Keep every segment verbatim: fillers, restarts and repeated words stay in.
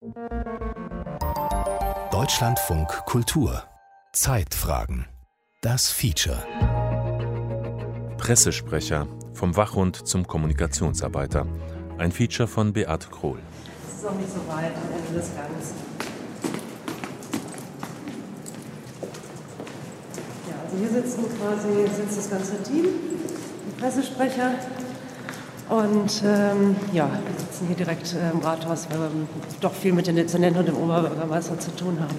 Deutschlandfunk Kultur. Zeitfragen. Das Feature. Pressesprecher. Vom Wachhund zum Kommunikationsarbeiter. Ein Feature von Beate Krohl. Es ist auch nicht so weit am Ende des Gangs. Ja, also hier sitzen quasi sitzt das ganze Team, die Pressesprecher. Und ähm, ja, wir sitzen hier direkt äh, im Rathaus, weil wir doch viel mit den Dezernenten und dem Oberbürgermeister zu tun haben.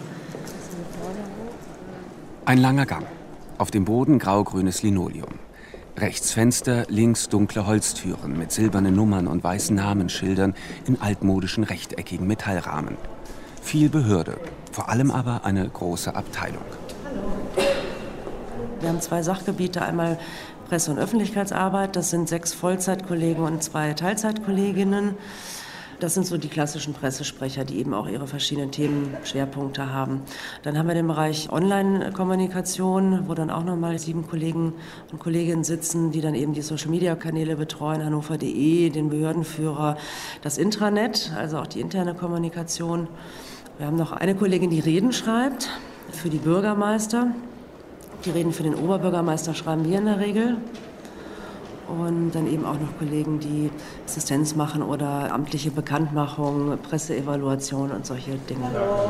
Ein langer Gang. Auf dem Boden grau-grünes Linoleum. Rechts Fenster, links dunkle Holztüren mit silbernen Nummern und weißen Namensschildern in altmodischen rechteckigen Metallrahmen. Viel Behörde, vor allem aber eine große Abteilung. Wir haben zwei Sachgebiete, einmal Presse- und Öffentlichkeitsarbeit. Das sind sechs Vollzeitkollegen und zwei Teilzeitkolleginnen. Das sind so die klassischen Pressesprecher, die eben auch ihre verschiedenen Themenschwerpunkte haben. Dann haben wir den Bereich Online-Kommunikation, wo dann auch nochmal sieben Kollegen und Kolleginnen sitzen, die dann eben die Social-Media-Kanäle betreuen, hannover punkt de, den Behördenführer, das Intranet, also auch die interne Kommunikation. Wir haben noch eine Kollegin, die Reden schreibt für die Bürgermeister. Die Reden für den Oberbürgermeister schreiben wir in der Regel. Und dann eben auch noch Kollegen, die Assistenz machen oder amtliche Bekanntmachung, Presseevaluation und solche Dinge.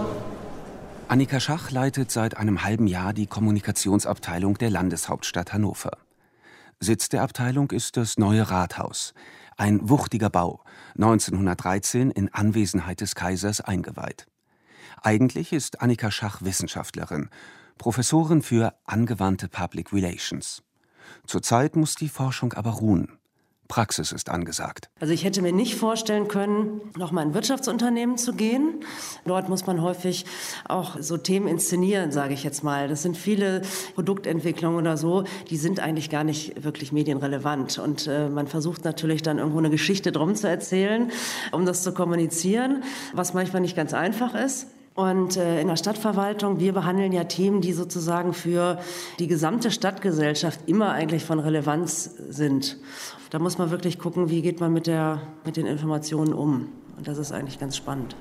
Annika Schach leitet seit einem halben Jahr die Kommunikationsabteilung der Landeshauptstadt Hannover. Sitz der Abteilung ist das neue Rathaus. Ein wuchtiger Bau, neunzehnhundertdreizehn in Anwesenheit des Kaisers eingeweiht. Eigentlich ist Annika Schach Wissenschaftlerin, Professorin für angewandte Public Relations. Zurzeit muss die Forschung aber ruhen. Praxis ist angesagt. Also ich hätte mir nicht vorstellen können, noch mal in ein Wirtschaftsunternehmen zu gehen. Dort muss man häufig auch so Themen inszenieren, sage ich jetzt mal. Das sind viele Produktentwicklungen oder so, die sind eigentlich gar nicht wirklich medienrelevant. Und äh, man versucht natürlich dann irgendwo eine Geschichte drum zu erzählen, um das zu kommunizieren, was manchmal nicht ganz einfach ist. Und äh, in der Stadtverwaltung, wir behandeln ja Themen, die sozusagen für die gesamte Stadtgesellschaft immer eigentlich von Relevanz sind. Da muss man wirklich gucken, wie geht man mit, der, mit den Informationen um. Und das ist eigentlich ganz spannend.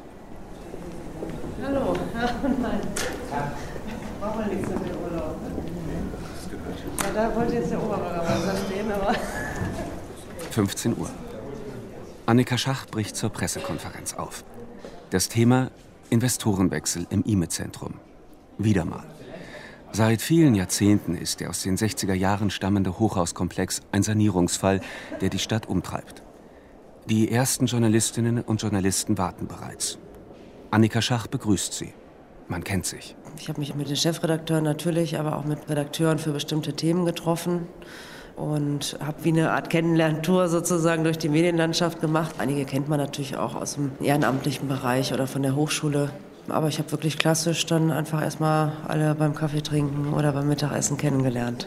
Hallo. Und nein. Brauchen wir nichts mit dem Urlaub. Ja, da wollte jetzt der Oberbürgermeister stehen, aber... fünfzehn Uhr. Annika Schach bricht zur Pressekonferenz auf. Das Thema: Investorenwechsel im I M E-Zentrum. Wieder mal. Seit vielen Jahrzehnten ist der aus den sechziger Jahren stammende Hochhauskomplex ein Sanierungsfall, der die Stadt umtreibt. Die ersten Journalistinnen und Journalisten warten bereits. Annika Schach begrüßt sie. Man kennt sich. Ich habe mich mit den Chefredakteuren natürlich, aber auch mit Redakteuren für bestimmte Themen getroffen und habe wie eine Art Kennenlerntour sozusagen durch die Medienlandschaft gemacht. Einige kennt man natürlich auch aus dem ehrenamtlichen Bereich oder von der Hochschule. Aber ich habe wirklich klassisch dann einfach erstmal alle beim Kaffee trinken oder beim Mittagessen kennengelernt.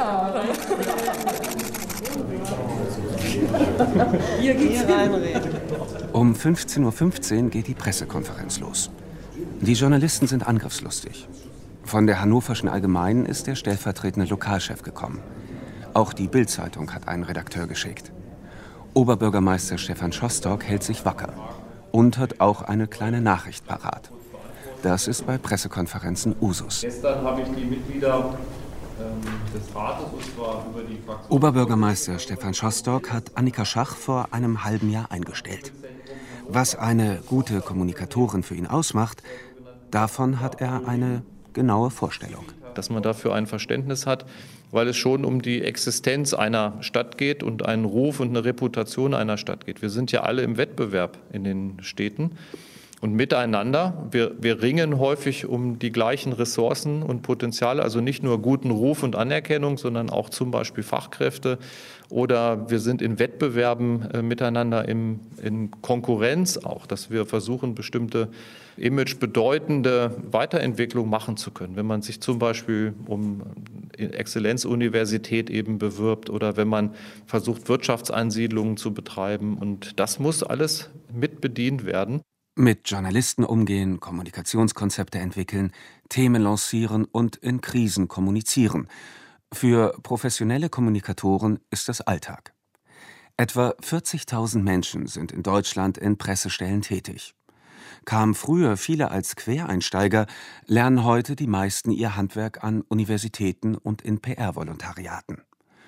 Hier geht's reinreden. Um fünfzehn Uhr fünfzehn geht die Pressekonferenz los. Die Journalisten sind angriffslustig. Von der Hannoverschen Allgemeinen ist der stellvertretende Lokalchef gekommen. Auch die Bild-Zeitung hat einen Redakteur geschickt. Oberbürgermeister Stefan Schostock hält sich wacker und hat auch eine kleine Nachricht parat. Das ist bei Pressekonferenzen Usus. Gestern habe ich die Mitglieder ähm, des Rates, und zwar über die Fraktion... Oberbürgermeister Stefan Schostock hat Annika Schach vor einem halben Jahr eingestellt. Was eine gute Kommunikatorin für ihn ausmacht, davon hat er eine genaue Vorstellung. Dass man dafür ein Verständnis hat, weil es schon um die Existenz einer Stadt geht und einen Ruf und eine Reputation einer Stadt geht. Wir sind ja alle im Wettbewerb in den Städten und miteinander. Wir, wir ringen häufig um die gleichen Ressourcen und Potenziale, also nicht nur guten Ruf und Anerkennung, sondern auch zum Beispiel Fachkräfte. Oder wir sind in Wettbewerben äh, miteinander im, in Konkurrenz auch, dass wir versuchen, bestimmte imagebedeutende Weiterentwicklung machen zu können. Wenn man sich zum Beispiel um Exzellenzuniversität eben bewirbt oder wenn man versucht, Wirtschaftsansiedlungen zu betreiben. Und das muss alles mit bedient werden. Mit Journalisten umgehen, Kommunikationskonzepte entwickeln, Themen lancieren und in Krisen kommunizieren. Für professionelle Kommunikatoren ist das Alltag. Etwa vierzigtausend Menschen sind in Deutschland in Pressestellen tätig. Kamen früher viele als Quereinsteiger, lernen heute die meisten ihr Handwerk an Universitäten und in P R-Volontariaten.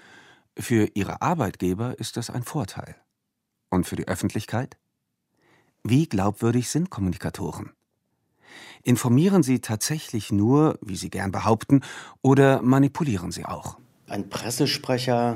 Für ihre Arbeitgeber ist das ein Vorteil. Und für die Öffentlichkeit? Wie glaubwürdig sind Kommunikatoren? Informieren sie tatsächlich nur, wie sie gern behaupten, oder manipulieren sie auch? Ein Pressesprecher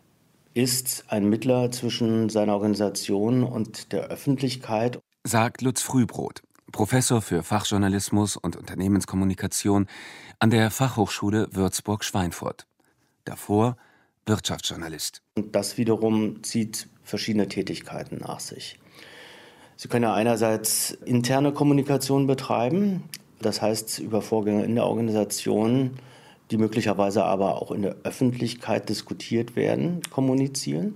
ist ein Mittler zwischen seiner Organisation und der Öffentlichkeit, sagt Lutz Frühbrot, Professor für Fachjournalismus und Unternehmenskommunikation an der Fachhochschule Würzburg-Schweinfurt. Davor Wirtschaftsjournalist. Und das wiederum zieht verschiedene Tätigkeiten nach sich. Sie können ja einerseits interne Kommunikation betreiben, das heißt über Vorgänge in der Organisation, die möglicherweise aber auch in der Öffentlichkeit diskutiert werden, kommunizieren.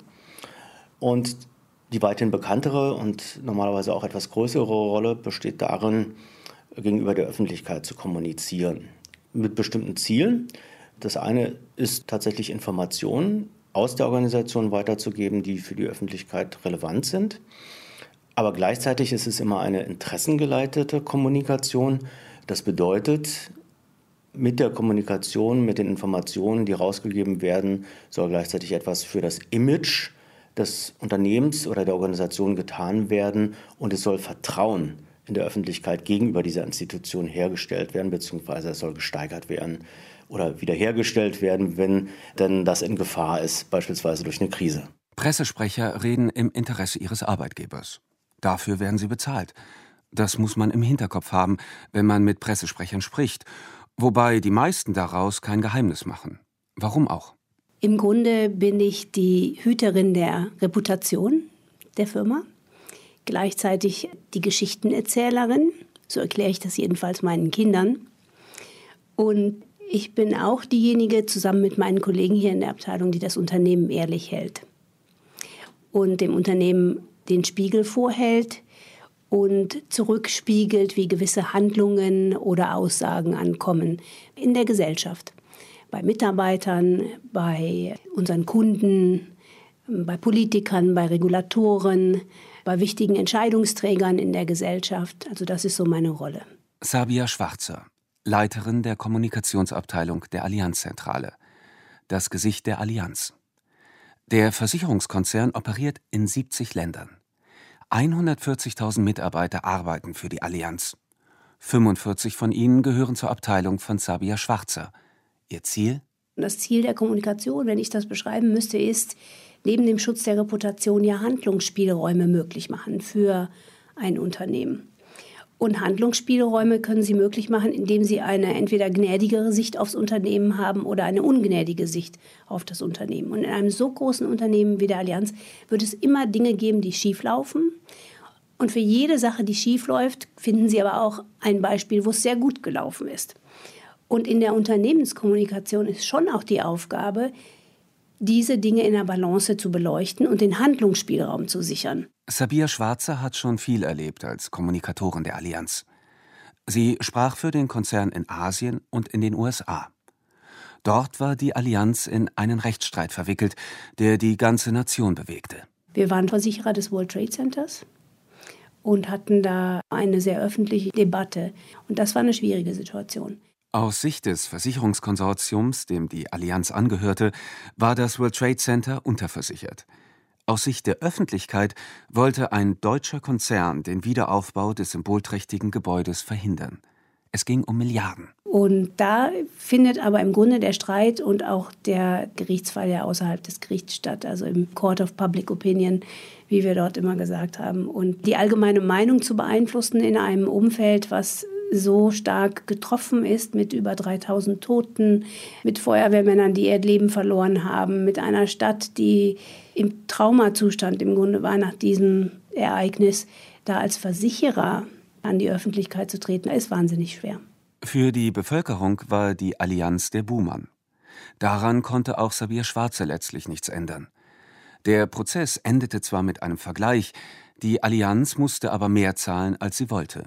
Und die weithin bekanntere und normalerweise auch etwas größere Rolle besteht darin, gegenüber der Öffentlichkeit zu kommunizieren. Mit bestimmten Zielen. Das eine ist tatsächlich Informationen aus der Organisation weiterzugeben, die für die Öffentlichkeit relevant sind. Aber gleichzeitig ist es immer eine interessengeleitete Kommunikation. Das bedeutet, mit der Kommunikation, mit den Informationen, die rausgegeben werden, soll gleichzeitig etwas für das Image des Unternehmens oder der Organisation getan werden und es soll Vertrauen in der Öffentlichkeit gegenüber dieser Institution hergestellt werden, beziehungsweise es soll gesteigert werden oder wiederhergestellt werden, wenn denn das in Gefahr ist, beispielsweise durch eine Krise. Pressesprecher reden im Interesse ihres Arbeitgebers. Dafür werden sie bezahlt. Das muss man im Hinterkopf haben, wenn man mit Pressesprechern spricht. Wobei die meisten daraus kein Geheimnis machen. Warum auch? Im Grunde bin ich die Hüterin der Reputation der Firma, gleichzeitig die Geschichtenerzählerin, so erkläre ich das jedenfalls meinen Kindern. Und ich bin auch diejenige, zusammen mit meinen Kollegen hier in der Abteilung, die das Unternehmen ehrlich hält und dem Unternehmen den Spiegel vorhält und zurückspiegelt, wie gewisse Handlungen oder Aussagen ankommen in der Gesellschaft. Bei Mitarbeitern, bei unseren Kunden, bei Politikern, bei Regulatoren, bei wichtigen Entscheidungsträgern in der Gesellschaft. Also das ist so meine Rolle. Sabia Schwarzer, Leiterin der Kommunikationsabteilung der Allianz-Zentrale. Das Gesicht der Allianz. Der Versicherungskonzern operiert in siebzig Ländern. hundertvierzigtausend Mitarbeiter arbeiten für die Allianz. fünfundvierzig von ihnen gehören zur Abteilung von Sabia Schwarzer. Ihr Ziel? Das Ziel der Kommunikation, wenn ich das beschreiben müsste, ist, neben dem Schutz der Reputation ja Handlungsspielräume möglich machen für ein Unternehmen. Und Handlungsspielräume können Sie möglich machen, indem Sie eine entweder gnädigere Sicht aufs Unternehmen haben oder eine ungnädige Sicht auf das Unternehmen. Und in einem so großen Unternehmen wie der Allianz wird es immer Dinge geben, die schief laufen. Und für jede Sache, die schief läuft, finden Sie aber auch ein Beispiel, wo es sehr gut gelaufen ist. Und in der Unternehmenskommunikation ist schon auch die Aufgabe, diese Dinge in der Balance zu beleuchten und den Handlungsspielraum zu sichern. Sabia Schwarzer hat schon viel erlebt als Kommunikatorin der Allianz. Sie sprach für den Konzern in Asien und in den U S A. Dort war die Allianz in einen Rechtsstreit verwickelt, der die ganze Nation bewegte. Wir waren Versicherer des World Trade Centers und hatten da eine sehr öffentliche Debatte. Und das war eine schwierige Situation. Aus Sicht des Versicherungskonsortiums, dem die Allianz angehörte, war das World Trade Center unterversichert. Aus Sicht der Öffentlichkeit wollte ein deutscher Konzern den Wiederaufbau des symbolträchtigen Gebäudes verhindern. Es ging um Milliarden. Und da findet aber im Grunde der Streit und auch der Gerichtsfall ja außerhalb des Gerichts statt, also im Court of Public Opinion, wie wir dort immer gesagt haben. Und die allgemeine Meinung zu beeinflussen in einem Umfeld, was so stark getroffen ist, mit über dreitausend Toten, mit Feuerwehrmännern, die ihr Leben verloren haben, mit einer Stadt, die im Traumazustand im Grunde war nach diesem Ereignis, da als Versicherer an die Öffentlichkeit zu treten, ist wahnsinnig schwer. Für die Bevölkerung war die Allianz der Buhmann. Daran konnte auch Sabia Schwarzer letztlich nichts ändern. Der Prozess endete zwar mit einem Vergleich, die Allianz musste aber mehr zahlen, als sie wollte.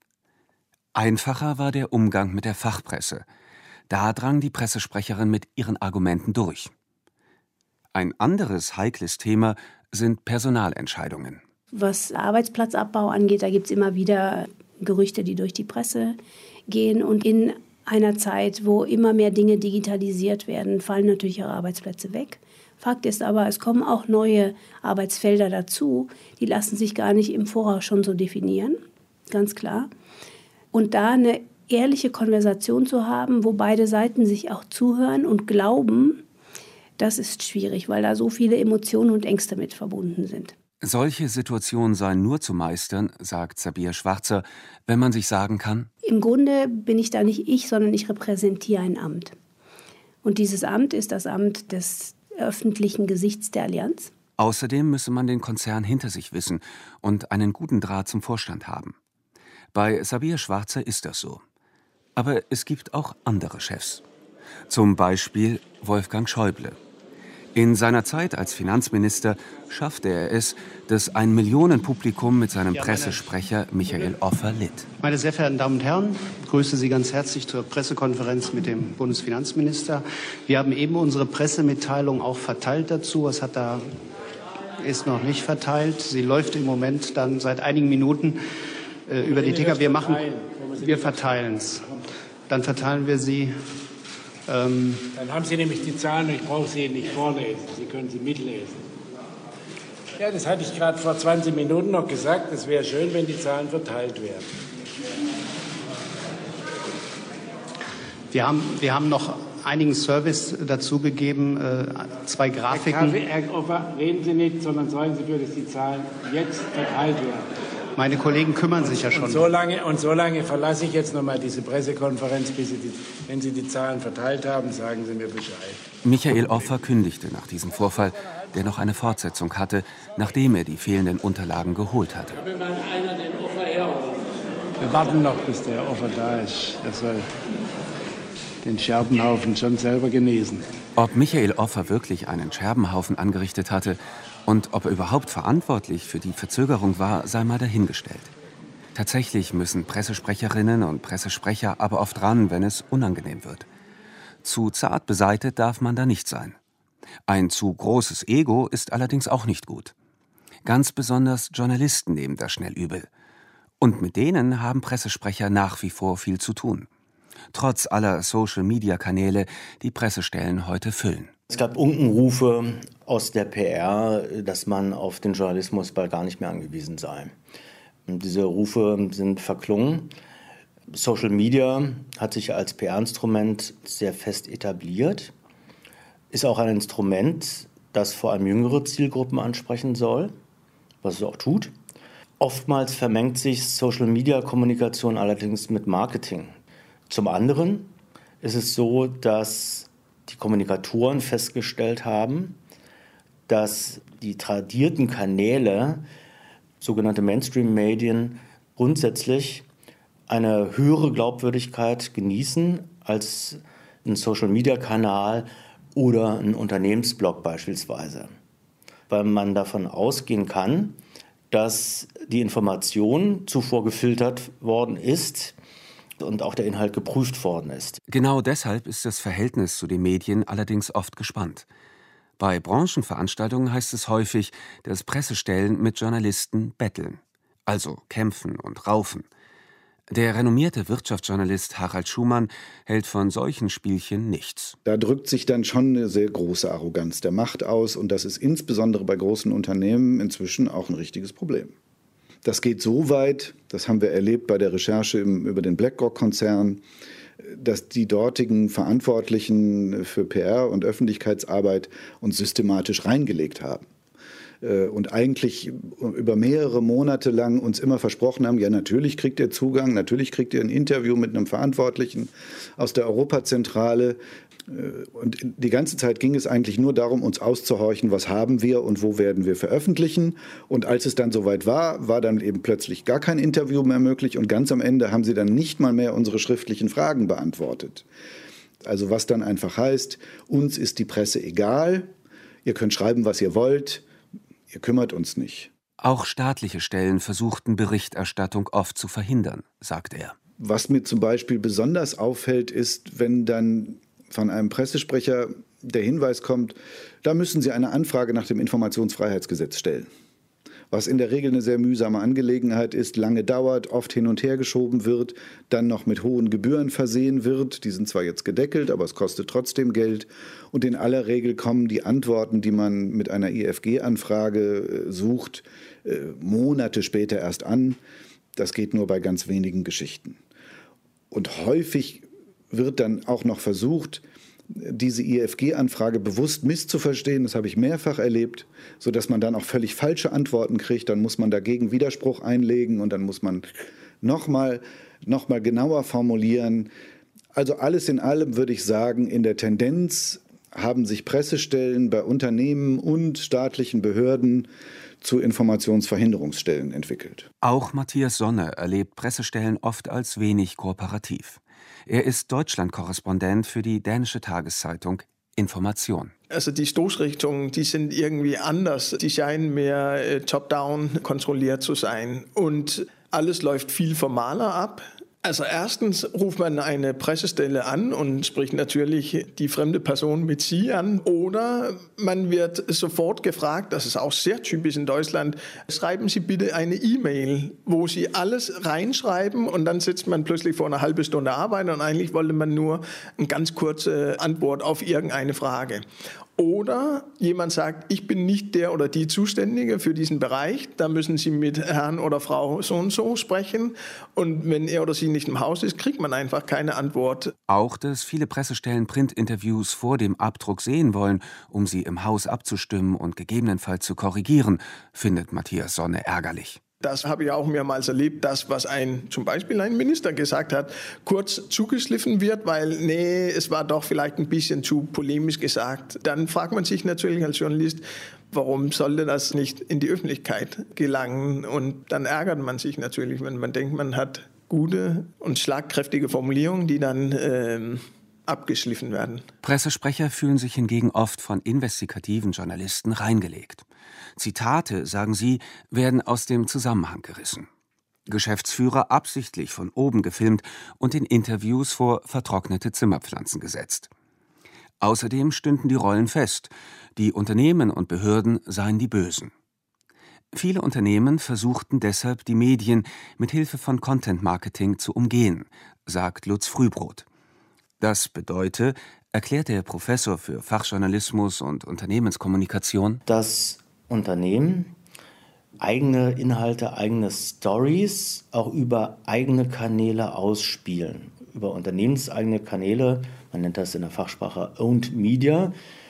Einfacher war der Umgang mit der Fachpresse. Da drang die Pressesprecherin mit ihren Argumenten durch. Ein anderes heikles Thema sind Personalentscheidungen. Was Arbeitsplatzabbau angeht, da gibt es immer wieder Gerüchte, die durch die Presse gehen. Und in einer Zeit, wo immer mehr Dinge digitalisiert werden, fallen natürlich auch Arbeitsplätze weg. Fakt ist aber, es kommen auch neue Arbeitsfelder dazu. Die lassen sich gar nicht im Voraus schon so definieren, ganz klar. Und da eine ehrliche Konversation zu haben, wo beide Seiten sich auch zuhören und glauben, das ist schwierig, weil da so viele Emotionen und Ängste mit verbunden sind. Solche Situationen seien nur zu meistern, sagt Sabia Schwarzer, wenn man sich sagen kann: Im Grunde bin ich da nicht ich, sondern ich repräsentiere ein Amt. Und dieses Amt ist das Amt des öffentlichen Gesichts der Allianz. Außerdem müsse man den Konzern hinter sich wissen und einen guten Draht zum Vorstand haben. Bei Sabia Schwarzer ist das so. Aber es gibt auch andere Chefs. Zum Beispiel Wolfgang Schäuble. In seiner Zeit als Finanzminister schaffte er es, dass ein Millionenpublikum mit seinem Pressesprecher Michael Offer litt. Meine sehr verehrten Damen und Herren, ich grüße Sie ganz herzlich zur Pressekonferenz mit dem Bundesfinanzminister. Wir haben eben unsere Pressemitteilung auch verteilt dazu. Es hat da, ist noch nicht verteilt. Sie läuft im Moment dann seit einigen Minuten äh, über die Ticker. Wir machen, wir verteilen es. Dann verteilen wir sie. Ähm, Dann haben Sie nämlich die Zahlen und ich brauche sie nicht vorlesen. Sie können sie mitlesen. Ja, das hatte ich gerade vor zwanzig Minuten noch gesagt. Es wäre schön, wenn die Zahlen verteilt werden. Wir haben, wir haben noch einigen Service dazugegeben, äh, zwei Grafiken. Herr Kaffee, Herr Offer, reden Sie nicht, sondern sorgen Sie dafür, dass die Zahlen jetzt verteilt werden. Meine Kollegen kümmern sich ja schon. Und so lange, und so lange verlasse ich jetzt noch mal diese Pressekonferenz, bis Sie die, wenn Sie die Zahlen verteilt haben, sagen Sie mir Bescheid. Michael Offer kündigte nach diesem Vorfall, der noch eine Fortsetzung hatte, nachdem er die fehlenden Unterlagen geholt hatte. Wenn mal einer den Offer herholt. Wir warten noch, bis der Offer da ist. Er soll den Scherbenhaufen schon selber genesen. Ob Michael Offer wirklich einen Scherbenhaufen angerichtet hatte und ob er überhaupt verantwortlich für die Verzögerung war, sei mal dahingestellt. Tatsächlich müssen Pressesprecherinnen und Pressesprecher aber oft ran, wenn es unangenehm wird. Zu zart beseitet darf man da nicht sein. Ein zu großes Ego ist allerdings auch nicht gut. Ganz besonders Journalisten nehmen das schnell übel. Und mit denen haben Pressesprecher nach wie vor viel zu tun. Trotz aller Social-Media-Kanäle, die Pressestellen heute füllen. Es gab Unkenrufe aus der P R, dass man auf den Journalismus bald gar nicht mehr angewiesen sei. Und diese Rufe sind verklungen. Social Media hat sich als P R-Instrument sehr fest etabliert, ist auch ein Instrument, das vor allem jüngere Zielgruppen ansprechen soll, was es auch tut. Oftmals vermengt sich Social-Media-Kommunikation allerdings mit Marketing. Zum anderen ist es so, dass die Kommunikatoren festgestellt haben, dass die tradierten Kanäle, sogenannte Mainstream-Medien, grundsätzlich eine höhere Glaubwürdigkeit genießen als ein Social-Media-Kanal oder ein Unternehmensblog beispielsweise. Weil man davon ausgehen kann, dass die Information zuvor gefiltert worden ist und auch der Inhalt geprüft worden ist. Genau deshalb ist das Verhältnis zu den Medien allerdings oft gespannt. Bei Branchenveranstaltungen heißt es häufig, dass Pressestellen mit Journalisten betteln, also kämpfen und raufen. Der renommierte Wirtschaftsjournalist Harald Schumann hält von solchen Spielchen nichts. Da drückt sich dann schon eine sehr große Arroganz der Macht aus und das ist insbesondere bei großen Unternehmen inzwischen auch ein richtiges Problem. Das geht so weit, das haben wir erlebt bei der Recherche im, über den BlackRock-Konzern, dass die dortigen Verantwortlichen für P R und Öffentlichkeitsarbeit uns systematisch reingelegt haben. Und eigentlich über mehrere Monate lang uns immer versprochen haben, ja, natürlich kriegt ihr Zugang, natürlich kriegt ihr ein Interview mit einem Verantwortlichen aus der Europazentrale. Und die ganze Zeit ging es eigentlich nur darum, uns auszuhorchen, was haben wir und wo werden wir veröffentlichen. Und als es dann soweit war, war dann eben plötzlich gar kein Interview mehr möglich. Und ganz am Ende haben sie dann nicht mal mehr unsere schriftlichen Fragen beantwortet. Also was dann einfach heißt, uns ist die Presse egal, ihr könnt schreiben, was ihr wollt, ihr kümmert uns nicht. Auch staatliche Stellen versuchten Berichterstattung oft zu verhindern, sagt er. Was mir zum Beispiel besonders auffällt, ist, wenn dann von einem Pressesprecher der Hinweis kommt, da müssen Sie eine Anfrage nach dem Informationsfreiheitsgesetz stellen. was in der Regel eine sehr mühsame Angelegenheit ist, lange dauert, oft hin und her geschoben wird, dann noch mit hohen Gebühren versehen wird. Die sind zwar jetzt gedeckelt, aber es kostet trotzdem Geld. Und in aller Regel kommen die Antworten, die man mit einer I F G-Anfrage sucht, Monate später erst an. Das geht nur bei ganz wenigen Geschichten. Und häufig wird dann auch noch versucht, diese I F G-Anfrage bewusst misszuverstehen. Das habe ich mehrfach erlebt, sodass man dann auch völlig falsche Antworten kriegt. Dann muss man dagegen Widerspruch einlegen und dann muss man nochmal noch mal genauer formulieren. Also alles in allem würde ich sagen, in der Tendenz haben sich Pressestellen bei Unternehmen und staatlichen Behörden zu Informationsverhinderungsstellen entwickelt. Auch Matthias Sonne erlebt Pressestellen oft als wenig kooperativ. Er ist Deutschland-Korrespondent für die dänische Tageszeitung Information. Also die Stoßrichtungen, die sind irgendwie anders. Die scheinen mehr äh, top-down kontrolliert zu sein. Und alles läuft viel formaler ab. Also erstens ruft man eine Pressestelle an und spricht natürlich die fremde Person mit Sie an. Oder man wird sofort gefragt, das ist auch sehr typisch in Deutschland, schreiben Sie bitte eine E-Mail, wo Sie alles reinschreiben und dann sitzt man plötzlich vor einer halben Stunde Arbeit und eigentlich wollte man nur eine ganz kurze Antwort auf irgendeine Frage. Oder jemand sagt, ich bin nicht der oder die Zuständige für diesen Bereich, da müssen Sie mit Herrn oder Frau so und so sprechen. Und wenn er oder sie nicht im Haus ist, kriegt man einfach keine Antwort. Auch, dass viele Pressestellen Printinterviews vor dem Abdruck sehen wollen, um sie im Haus abzustimmen und gegebenenfalls zu korrigieren, findet Matthias Sonne ärgerlich. Das habe ich auch mehrmals erlebt, das, was ein, zum Beispiel ein Minister gesagt hat, kurz zugeschliffen wird, weil, nee, es war doch vielleicht ein bisschen zu polemisch gesagt. Dann fragt man sich natürlich als Journalist, warum sollte das nicht in die Öffentlichkeit gelangen? Und dann ärgert man sich natürlich, wenn man denkt, man hat gute und schlagkräftige Formulierungen, die dann ähm, abgeschliffen werden. Pressesprecher fühlen sich hingegen oft von investigativen Journalisten reingelegt. Zitate, sagen sie, werden aus dem Zusammenhang gerissen. Geschäftsführer absichtlich von oben gefilmt und in Interviews vor vertrocknete Zimmerpflanzen gesetzt. Außerdem stünden die Rollen fest. Die Unternehmen und Behörden seien die Bösen. Viele Unternehmen versuchten deshalb, die Medien mit Hilfe von Content-Marketing zu umgehen, sagt Lutz Frühbrot. Das bedeute, erklärt der Professor für Fachjournalismus und Unternehmenskommunikation, dass Unternehmen eigene Inhalte, eigene Stories auch über eigene Kanäle ausspielen. Über unternehmenseigene Kanäle, man nennt das in der Fachsprache Owned Media.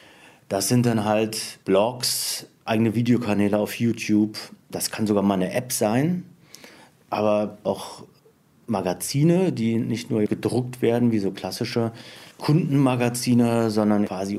Das sind dann halt Blogs, eigene Videokanäle auf YouTube. Das kann sogar mal eine App sein, aber auch Magazine, die nicht nur gedruckt werden wie so klassische Kundenmagazine, sondern quasi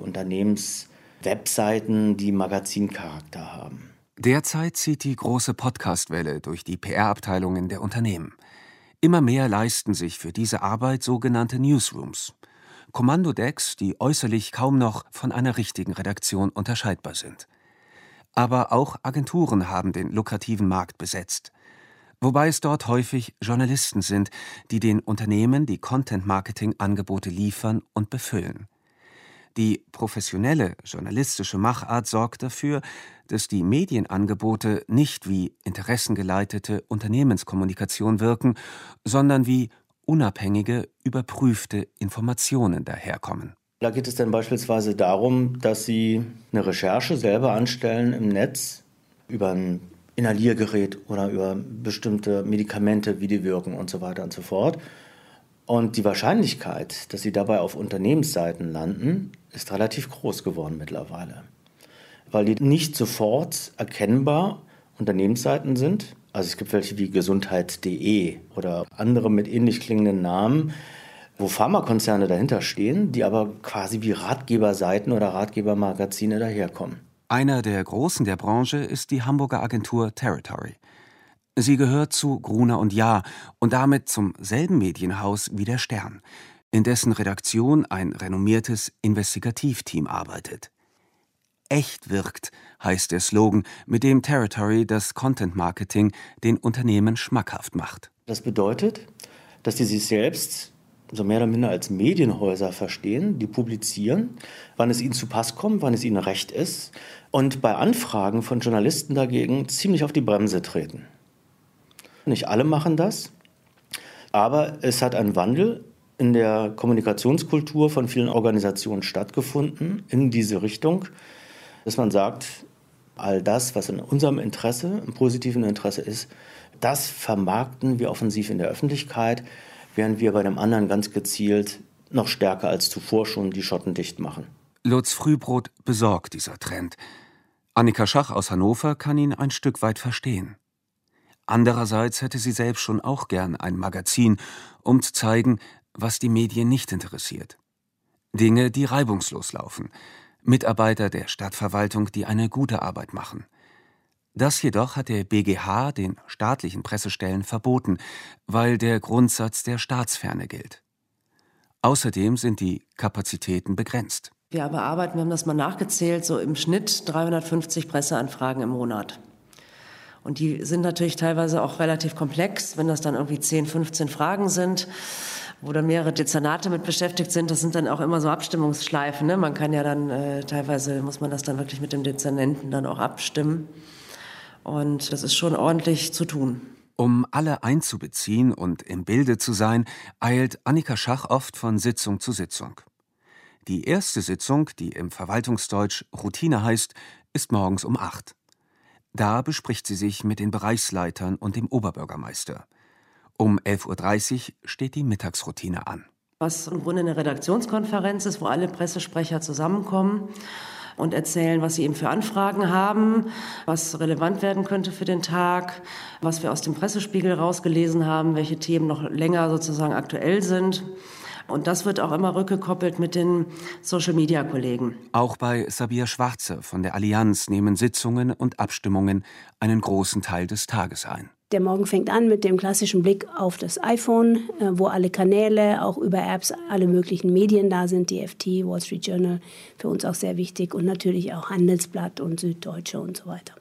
Unternehmenswebseiten, die Magazincharakter haben. Derzeit zieht die große Podcast-Welle durch die P R-Abteilungen der Unternehmen. Immer mehr leisten sich für diese Arbeit sogenannte Newsrooms. Kommandodecks, die äußerlich kaum noch von einer richtigen Redaktion unterscheidbar sind. Aber auch Agenturen haben den lukrativen Markt besetzt. Wobei es dort häufig Journalisten sind, die den Unternehmen die Content-Marketing-Angebote liefern und befüllen. Die professionelle journalistische Machart sorgt dafür, dass die Medienangebote nicht wie interessengeleitete Unternehmenskommunikation wirken, sondern wie unabhängige, überprüfte Informationen daherkommen. Da geht es dann beispielsweise darum, dass Sie eine Recherche selber anstellen im Netz über ein Inhaliergerät oder über bestimmte Medikamente, wie die wirken und so weiter und so fort. Und die Wahrscheinlichkeit, dass Sie dabei auf Unternehmensseiten landen, ist relativ groß geworden mittlerweile. Weil die nicht sofort erkennbar Unternehmensseiten sind. Also es gibt welche wie gesundheit punkt de oder andere mit ähnlich klingenden Namen, wo Pharmakonzerne dahinter stehen, die aber quasi wie Ratgeberseiten oder Ratgebermagazine daherkommen. Einer der Großen der Branche ist die Hamburger Agentur Territory. Sie gehört zu Gruner und Jahr und damit zum selben Medienhaus wie der Stern, in dessen Redaktion ein renommiertes Investigativteam arbeitet. Echt wirkt, heißt der Slogan, mit dem Territory das Content-Marketing den Unternehmen schmackhaft macht. Das bedeutet, dass die sich selbst so mehr oder minder als Medienhäuser verstehen, die publizieren, wann es ihnen zu Pass kommt, wann es ihnen recht ist und bei Anfragen von Journalisten dagegen ziemlich auf die Bremse treten. Nicht alle machen das, aber es hat ein Wandel in der Kommunikationskultur von vielen Organisationen stattgefunden in diese Richtung, dass man sagt, all das, was in unserem Interesse, im positiven Interesse ist, das vermarkten wir offensiv in der Öffentlichkeit, während wir bei dem anderen ganz gezielt noch stärker als zuvor schon die Schotten dicht machen. Lutz Frühbrot besorgt dieser Trend. Annika Schach aus Hannover kann ihn ein Stück weit verstehen. Andererseits hätte sie selbst schon auch gern ein Magazin, um zu zeigen, was die Medien nicht interessiert. Dinge, die reibungslos laufen. Mitarbeiter der Stadtverwaltung, die eine gute Arbeit machen. Das jedoch hat der B G H den staatlichen Pressestellen verboten, weil der Grundsatz der Staatsferne gilt. Außerdem sind die Kapazitäten begrenzt. Wir bearbeiten, wir haben das mal nachgezählt, so im Schnitt dreihundertfünfzig Presseanfragen im Monat. Und die sind natürlich teilweise auch relativ komplex, wenn das dann irgendwie zehn, fünfzehn Fragen sind, wo dann mehrere Dezernate mit beschäftigt sind. Das sind dann auch immer so Abstimmungsschleifen. Ne? Man kann ja dann, äh, teilweise muss man das dann wirklich mit dem Dezernenten dann auch abstimmen. Und das ist schon ordentlich zu tun. Um alle einzubeziehen und im Bilde zu sein, eilt Annika Schach oft von Sitzung zu Sitzung. Die erste Sitzung, die im Verwaltungsdeutsch Routine heißt, ist morgens um acht. Da bespricht sie sich mit den Bereichsleitern und dem Oberbürgermeister. Um elf Uhr dreißig steht die Mittagsroutine an. Was im Grunde eine Redaktionskonferenz ist, wo alle Pressesprecher zusammenkommen und erzählen, was sie eben für Anfragen haben, was relevant werden könnte für den Tag, was wir aus dem Pressespiegel rausgelesen haben, welche Themen noch länger sozusagen aktuell sind. Und das wird auch immer rückgekoppelt mit den Social-Media-Kollegen. Auch bei Sabia Schwarze von der Allianz nehmen Sitzungen und Abstimmungen einen großen Teil des Tages ein. Der Morgen fängt an mit dem klassischen Blick auf das iPhone, wo alle Kanäle, auch über Apps, alle möglichen Medien da sind. Die F T, Wall Street Journal, für uns auch sehr wichtig. Und natürlich auch Handelsblatt und Süddeutsche und so weiter.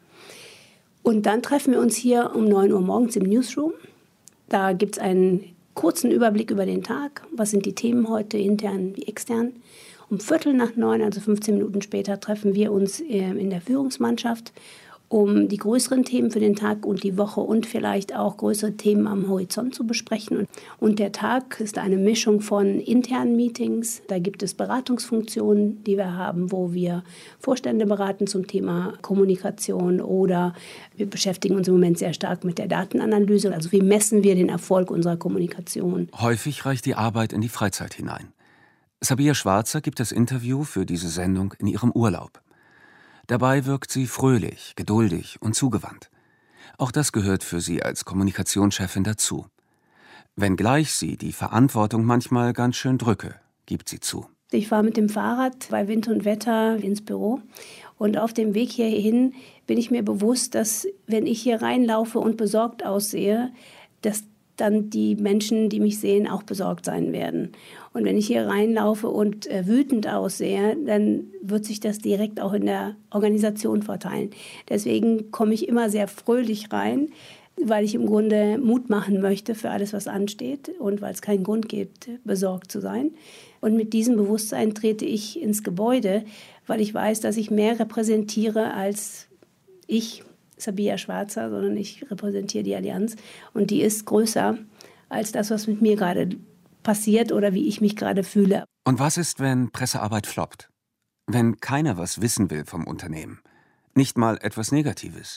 Und dann treffen wir uns hier um neun Uhr morgens im Newsroom. Da gibt es einen kurzen Überblick über den Tag. Was sind die Themen heute, intern wie extern? Um Viertel nach neun, also fünfzehn Minuten später, treffen wir uns in der Führungsmannschaft, um die größeren Themen für den Tag und die Woche und vielleicht auch größere Themen am Horizont zu besprechen. Und der Tag ist eine Mischung von internen Meetings. Da gibt es Beratungsfunktionen, die wir haben, wo wir Vorstände beraten zum Thema Kommunikation, oder wir beschäftigen uns im Moment sehr stark mit der Datenanalyse. Also wie messen wir den Erfolg unserer Kommunikation? Häufig reicht die Arbeit in die Freizeit hinein. Sabia Schwarzer gibt das Interview für diese Sendung in ihrem Urlaub. Dabei wirkt sie fröhlich, geduldig und zugewandt. Auch das gehört für sie als Kommunikationschefin dazu. Wenngleich sie die Verantwortung manchmal ganz schön drücke, gibt sie zu. Ich fahre mit dem Fahrrad bei Wind und Wetter ins Büro. Und auf dem Weg hierhin bin ich mir bewusst, dass, wenn ich hier reinlaufe und besorgt aussehe, dass dann die Menschen, die mich sehen, auch besorgt sein werden. Und wenn ich hier reinlaufe und äh, wütend aussehe, dann wird sich das direkt auch in der Organisation verteilen. Deswegen komme ich immer sehr fröhlich rein, weil ich im Grunde Mut machen möchte für alles, was ansteht, und weil es keinen Grund gibt, besorgt zu sein. Und mit diesem Bewusstsein trete ich ins Gebäude, weil ich weiß, dass ich mehr repräsentiere als ich, Sabia Schwarzer, sondern ich repräsentiere die Allianz, und die ist größer als das, was mit mir gerade passiert oder wie ich mich gerade fühle. Und was ist, wenn Pressearbeit floppt? Wenn keiner was wissen will vom Unternehmen? Nicht mal etwas Negatives?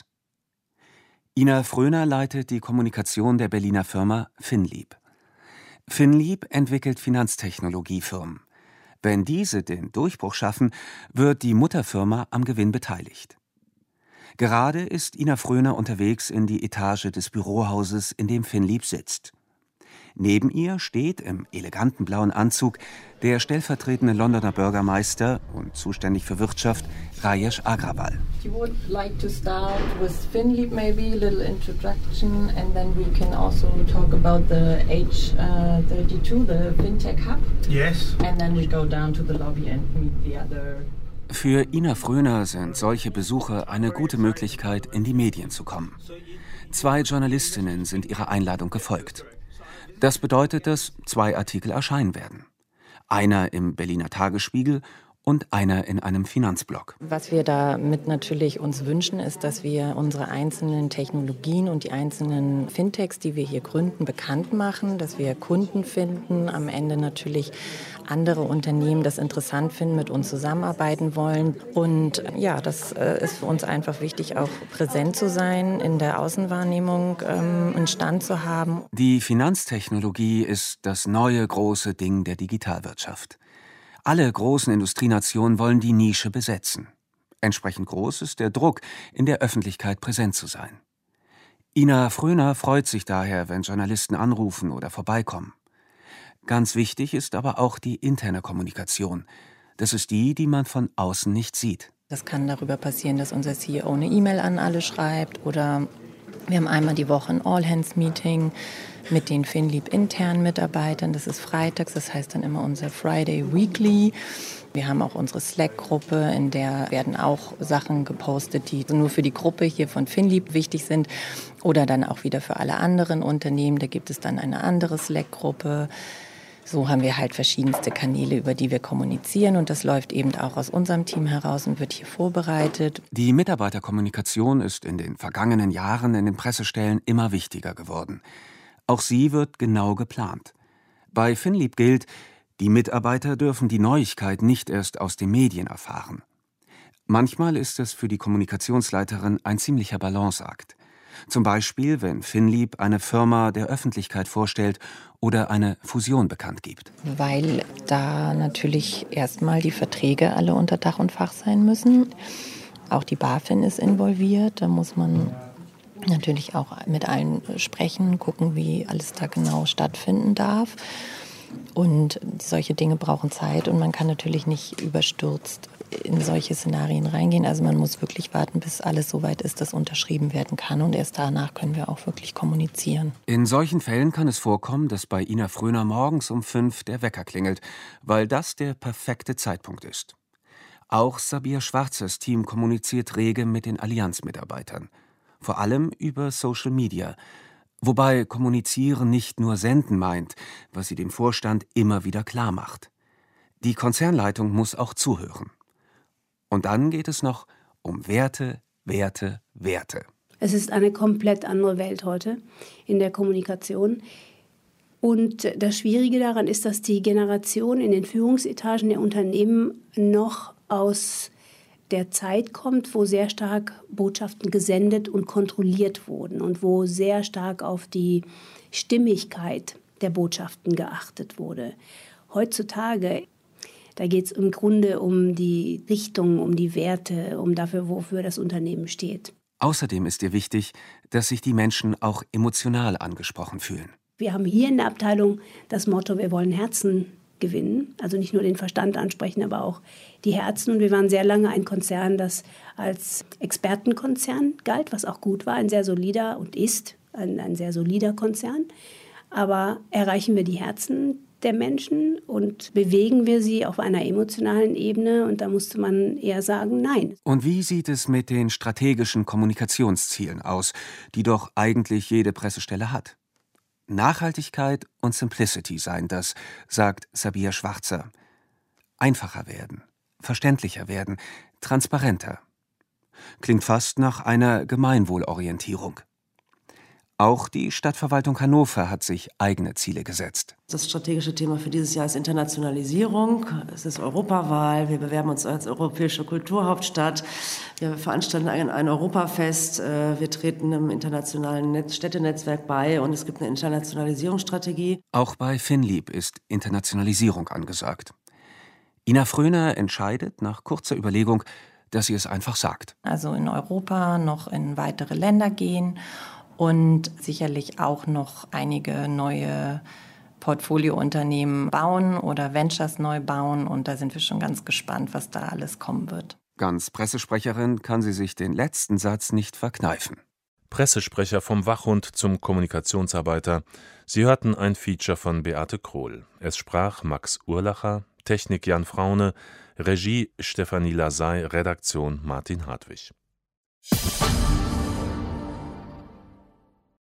Ina Fröner leitet die Kommunikation der Berliner Firma Finlieb. Finlieb entwickelt Finanztechnologiefirmen. Wenn diese den Durchbruch schaffen, wird die Mutterfirma am Gewinn beteiligt. Gerade ist Ina Fröner unterwegs in die Etage des Bürohauses, in dem Finlieb sitzt. Neben ihr steht im eleganten blauen Anzug der stellvertretende Londoner Bürgermeister und zuständig für Wirtschaft, Rajesh Agrawal. You would like to start with Finlieb, maybe a little introduction, and then we can also talk about the H thirty-two, the FinTech Hub. Yes. And then we go down to the lobby and meet the other. Für Ina Fröner sind solche Besuche eine gute Möglichkeit, in die Medien zu kommen. Zwei Journalistinnen sind ihrer Einladung gefolgt. Das bedeutet, dass zwei Artikel erscheinen werden. Einer im Berliner Tagesspiegel und einer in einem Finanzblog. Was wir damit natürlich uns wünschen, ist, dass wir unsere einzelnen Technologien und die einzelnen Fintechs, die wir hier gründen, bekannt machen, dass wir Kunden finden, am Ende natürlich andere Unternehmen das interessant finden, mit uns zusammenarbeiten wollen. Und ja, das äh, ist für uns einfach wichtig, auch präsent zu sein, in der Außenwahrnehmung ähm, einen Stand zu haben. Die Finanztechnologie ist das neue große Ding der Digitalwirtschaft. Alle großen Industrienationen wollen die Nische besetzen. Entsprechend groß ist der Druck, in der Öffentlichkeit präsent zu sein. Ina Fröner freut sich daher, wenn Journalisten anrufen oder vorbeikommen. Ganz wichtig ist aber auch die interne Kommunikation. Das ist die, die man von außen nicht sieht. Das kann darüber passieren, dass unser C E O eine E-Mail an alle schreibt oder wir haben einmal die Woche ein All-Hands-Meeting mit den Finlieb internen Mitarbeitern. Das ist freitags, das heißt dann immer unser Friday Weekly. Wir haben auch unsere Slack-Gruppe, in der werden auch Sachen gepostet, die nur für die Gruppe hier von Finlieb wichtig sind oder dann auch wieder für alle anderen Unternehmen. Da gibt es dann eine andere Slack-Gruppe. So haben wir halt verschiedenste Kanäle, über die wir kommunizieren und das läuft eben auch aus unserem Team heraus und wird hier vorbereitet. Die Mitarbeiterkommunikation ist in den vergangenen Jahren in den Pressestellen immer wichtiger geworden. Auch sie wird genau geplant. Bei Finlieb gilt, die Mitarbeiter dürfen die Neuigkeit nicht erst aus den Medien erfahren. Manchmal ist es für die Kommunikationsleiterin ein ziemlicher Balanceakt. Zum Beispiel, wenn Finlieb eine Firma der Öffentlichkeit vorstellt oder eine Fusion bekannt gibt. Weil da natürlich erstmal die Verträge alle unter Dach und Fach sein müssen. Auch die BaFin ist involviert, da muss man natürlich auch mit allen sprechen, gucken, wie alles da genau stattfinden darf. Und solche Dinge brauchen Zeit und man kann natürlich nicht überstürzt in solche Szenarien reingehen. Also man muss wirklich warten, bis alles so weit ist, dass unterschrieben werden kann. Und erst danach können wir auch wirklich kommunizieren. In solchen Fällen kann es vorkommen, dass bei Ina Fröner morgens um fünf der Wecker klingelt, weil das der perfekte Zeitpunkt ist. Auch Sabir Schwarzers Team kommuniziert rege mit den Allianz-Mitarbeitern. Vor allem über Social Media. Wobei Kommunizieren nicht nur senden meint, was sie dem Vorstand immer wieder klar macht. Die Konzernleitung muss auch zuhören. Und dann geht es noch um Werte, Werte, Werte. Es ist eine komplett andere Welt heute in der Kommunikation. Und das Schwierige daran ist, dass die Generation in den Führungsetagen der Unternehmen noch aus der Zeit kommt, wo sehr stark Botschaften gesendet und kontrolliert wurden und wo sehr stark auf die Stimmigkeit der Botschaften geachtet wurde. Heutzutage, da geht es im Grunde um die Richtung, um die Werte, um dafür, wofür das Unternehmen steht. Außerdem ist ihr wichtig, dass sich die Menschen auch emotional angesprochen fühlen. Wir haben hier in der Abteilung das Motto, wir wollen Herzen gewinnen, also nicht nur den Verstand ansprechen, aber auch die Herzen. Und wir waren sehr lange ein Konzern, das als Expertenkonzern galt, was auch gut war, ein sehr solider und ist ein, ein sehr solider Konzern. Aber erreichen wir die Herzen der Menschen und bewegen wir sie auf einer emotionalen Ebene? Und da musste man eher sagen, nein. Und wie sieht es mit den strategischen Kommunikationszielen aus, die doch eigentlich jede Pressestelle hat? Nachhaltigkeit und Simplicity seien das, sagt Sabir Schwarzer. Einfacher werden, verständlicher werden, transparenter. Klingt fast nach einer Gemeinwohlorientierung. Auch die Stadtverwaltung Hannover hat sich eigene Ziele gesetzt. Das strategische Thema für dieses Jahr ist Internationalisierung. Es ist Europawahl. Wir bewerben uns als europäische Kulturhauptstadt. Wir veranstalten ein, ein Europafest. Wir treten im internationalen Netz, Städtenetzwerk bei und es gibt eine Internationalisierungsstrategie. Auch bei Finlieb ist Internationalisierung angesagt. Ina Fröner entscheidet nach kurzer Überlegung, dass sie es einfach sagt. Also in Europa noch in weitere Länder gehen. Und sicherlich auch noch einige neue Portfoliounternehmen bauen oder Ventures neu bauen. Und da sind wir schon ganz gespannt, was da alles kommen wird. Ganz Pressesprecherin kann sie sich den letzten Satz nicht verkneifen. Pressesprecher vom Wachhund zum Kommunikationsarbeiter. Sie hörten ein Feature von Beate Krohl. Es sprach Max Urlacher, Technik Jan Fraune, Regie Stefanie Lasey, Redaktion Martin Hartwig.